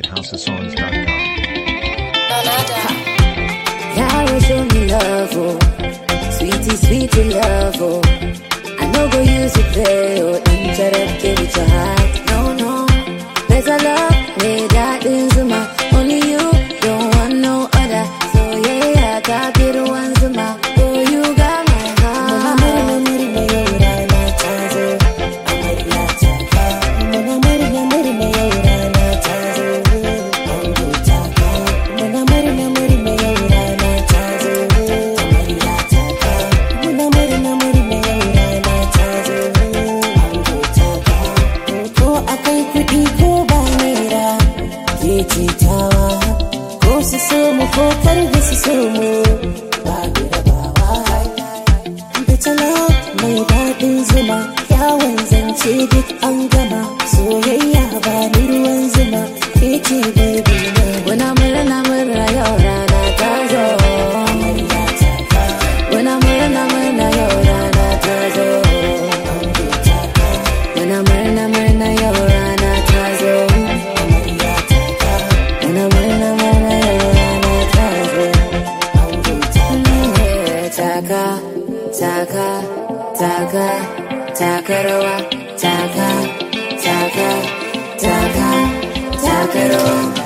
housesongs.com. Y'all show me love, oh. Sweetie, sweetie love, oh. I no go use it play or interrupt it with your heart. No, no. Better love, may that is my. Only you, don't want no other. So yeah, I got it once in my. Oh, you got my heart. Ko su so mu ko kar da su so mu babu rabawa da tana mai daɗin zuma yawon zance duk an gama soyayya ba ni ruwan zuma ke ce baby ne wana murna yau rana ta zo wana murna yau rana ta zo wana murna yau rana ta zo taka rawa taka rawa